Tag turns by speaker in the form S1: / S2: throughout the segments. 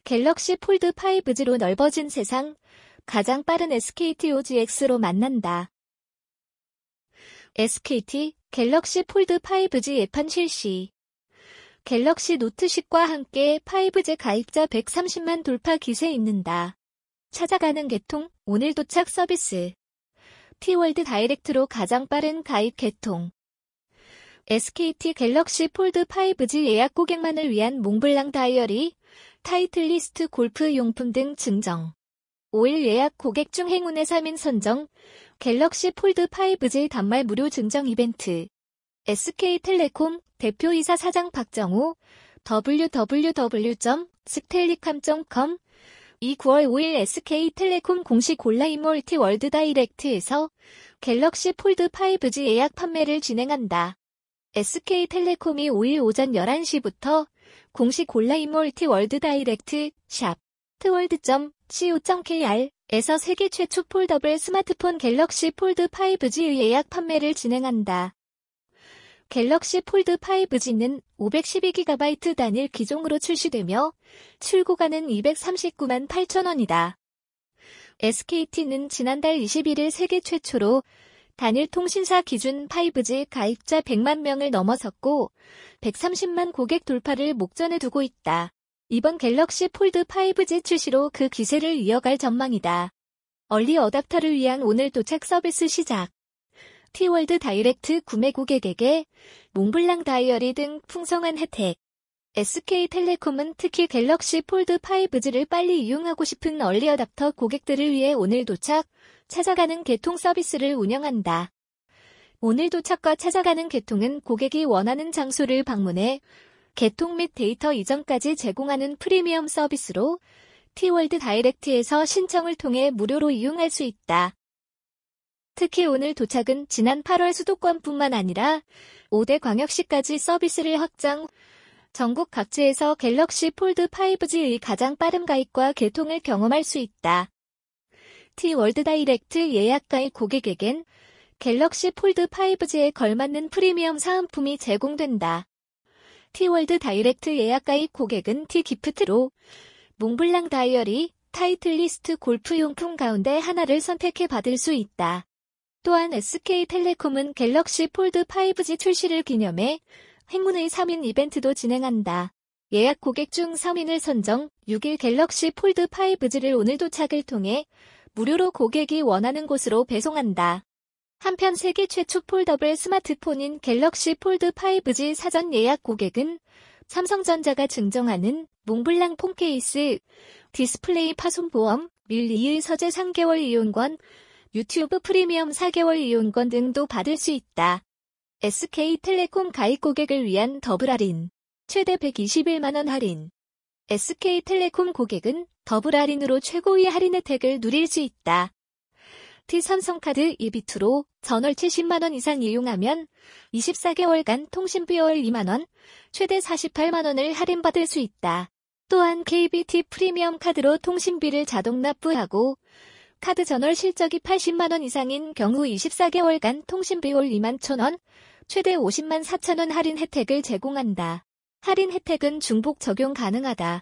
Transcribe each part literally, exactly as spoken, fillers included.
S1: 갤럭시 폴드 파이브지로 넓어진 세상, 가장 빠른 에스케이티 오지엑스로 만난다. 에스케이티 갤럭시 폴드 파이브지 예판 실시. 갤럭시 노트 십과 함께 파이브지 가입자 백삼십만 돌파 기세 잇는다. 찾아가는 개통, 오늘 도착 서비스. T월드 다이렉트로 가장 빠른 가입 개통. 에스케이티 갤럭시 폴드 파이브지 예약 고객만을 위한 몽블랑 다이어리, 타이틀리스트 골프 용품 등 증정. 오일 예약 고객 중 행운의 삼 인 선정, 갤럭시 폴드 파이브지 단말 무료 증정 이벤트. 에스케이텔레콤 대표이사 사장 박정우, 더블유 더블유 더블유 점 스텔리캄 점 컴. 이 구월 오일 에스케이텔레콤 공식 온라인 멀티 월드 다이렉트에서 갤럭시 폴드 파이브지 예약 판매를 진행한다. 에스케이텔레콤이 오일 오전 열한 시부터 공식 온라인 멀티 월드 다이렉트 샵 트월드 점 씨오 점 케이알에서 세계 최초 폴더블 스마트폰 갤럭시 폴드 파이브지의 예약 판매를 진행한다. 갤럭시 폴드 파이브지는 오백십이 기가바이트 단일 기종으로 출시되며 출고가는 이백삼십구만 팔천 원이다. 에스케이티는 지난달 이십일일 세계 최초로 단일 통신사 기준 파이브지 가입자 백만 명을 넘어섰고 백삼십만 고객 돌파를 목전에 두고 있다. 이번 갤럭시 폴드 파이브지 출시로 그 기세를 이어갈 전망이다. 얼리 어답터를 위한 오늘 도착 서비스 시작. T월드 다이렉트 구매 고객에게 몽블랑 다이어리 등 풍성한 혜택. 에스케이텔레콤은 특히 갤럭시 폴드 파이브지를 빨리 이용하고 싶은 얼리 어답터 고객들을 위해 오늘 도착, 찾아가는 개통 서비스를 운영한다. 오늘 도착과 찾아가는 개통은 고객이 원하는 장소를 방문해 개통 및 데이터 이전까지 제공하는 프리미엄 서비스로 T월드 다이렉트에서 신청을 통해 무료로 이용할 수 있다. 특히 오늘 도착은 지난 팔월 수도권뿐만 아니라 오 대 광역시까지 서비스를 확장, 전국 각지에서 갤럭시 폴드 파이브지의 가장 빠른 가입과 개통을 경험할 수 있다. T월드 다이렉트 예약 가입 고객에겐 갤럭시 폴드 파이브지에 걸맞는 프리미엄 사은품이 제공된다. T월드 다이렉트 예약 가입 고객은 T기프트로 몽블랑 다이어리, 타이틀리스트 골프 용품 가운데 하나를 선택해 받을 수 있다. 또한 에스케이텔레콤은 갤럭시 폴드 파이브지 출시를 기념해 행운의 삼 인 이벤트도 진행한다. 예약 고객 중 삼 인을 선정, 육일 갤럭시 폴드 파이브지를 오늘 도착을 통해 무료로 고객이 원하는 곳으로 배송한다. 한편 세계 최초 폴더블 스마트폰인 갤럭시 폴드 파이브지 사전 예약 고객은 삼성전자가 증정하는 몽블랑 폰 케이스, 디스플레이 파손 보험, 밀리의 서재 삼 개월 이용권, 유튜브 프리미엄 사 개월 이용권 등도 받을 수 있다. 에스케이텔레콤 가입 고객을 위한 더블 할인, 최대 백이십일만 원 할인. 에스케이텔레콤 고객은 더블 할인으로 최고의 할인 혜택을 누릴 수 있다. T삼성카드 이비투로 전월 칠십만 원 이상 이용하면 이십사 개월간 통신비 월 이만 원, 최대 사십팔만 원을 할인받을 수 있다. 또한 케이비티 프리미엄 카드로 통신비를 자동 납부하고 카드 전월 실적이 팔십만 원 이상인 경우 이십사 개월간 통신비 월 이만 천 원, 최대 오십만 사천 원 할인 혜택을 제공한다. 할인 혜택은 중복 적용 가능하다.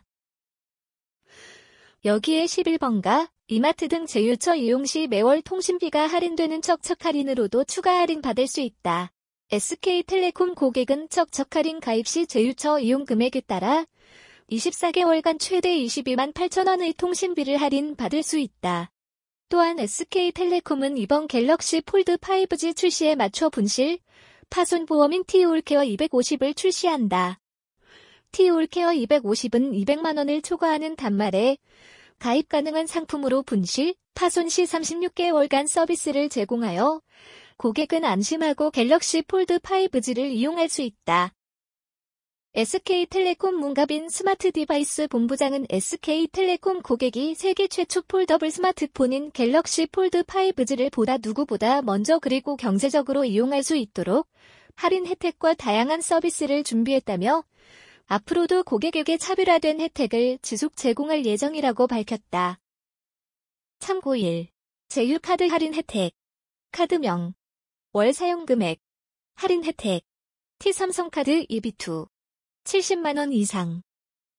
S1: 여기에 십일 번가, 이마트 등 제휴처 이용 시 매월 통신비가 할인되는 척척 할인으로도 추가 할인 받을 수 있다. 에스케이텔레콤 고객은 척척 할인 가입 시 제휴처 이용 금액에 따라 이십사 개월간 최대 이십이만 팔천 원의 통신비를 할인 받을 수 있다. 또한 에스케이텔레콤은 이번 갤럭시 폴드 파이브지 출시에 맞춰 분실, 파손 보험인 T올케어 이백오십을 출시한다. T올케어 이백오십은 이백만 원을 초과하는 단말에 가입 가능한 상품으로 분실, 파손 시 삼십육 개월간 서비스를 제공하여 고객은 안심하고 갤럭시 폴드 파이브지를 이용할 수 있다. 에스케이텔레콤 문가빈 스마트 디바이스 본부장은 에스케이텔레콤 고객이 세계 최초 폴더블 스마트폰인 갤럭시 폴드 파이브지를 보다 누구보다 먼저 그리고 경제적으로 이용할 수 있도록 할인 혜택과 다양한 서비스를 준비했다며 앞으로도 고객에게 차별화된 혜택을 지속 제공할 예정이라고 밝혔다. 참고일. 제휴카드 할인 혜택. 카드명. 월 사용금액. 할인 혜택. T삼성카드 이비투. 칠십만 원 이상.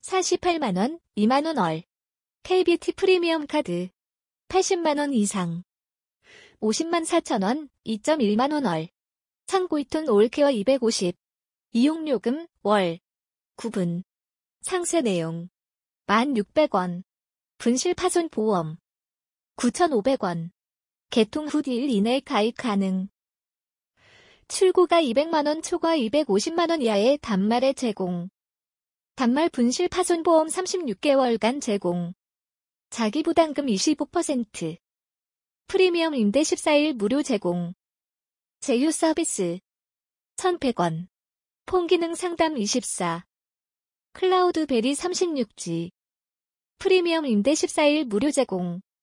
S1: 사십팔만 원, 이만 원 월. 케이비티 프리미엄 카드. 팔십만 원 이상. 오십만 사천 원, 이 점 일만 원 월. 상고이톤 올케어 이백오십. 이용요금, 월. 구분. 상세 내용. 만 육백 원. 분실 파손 보험. 구천오백 원. 개통 후 일 이내 가입 가능. 출고가 이백만 원 초과 이백오십만 원 이하의 단말에 제공. 단말 분실 파손 보험 삼십육 개월간 제공. 자기부담금 이십오 퍼센트. 프리미엄 임대 십사 일 무료 제공. 제휴 서비스. 천백 원. 폰 기능 상담 이십사. 클라우드 베리 삼십육 지. 프리미엄 임대 십사 일 무료 제공.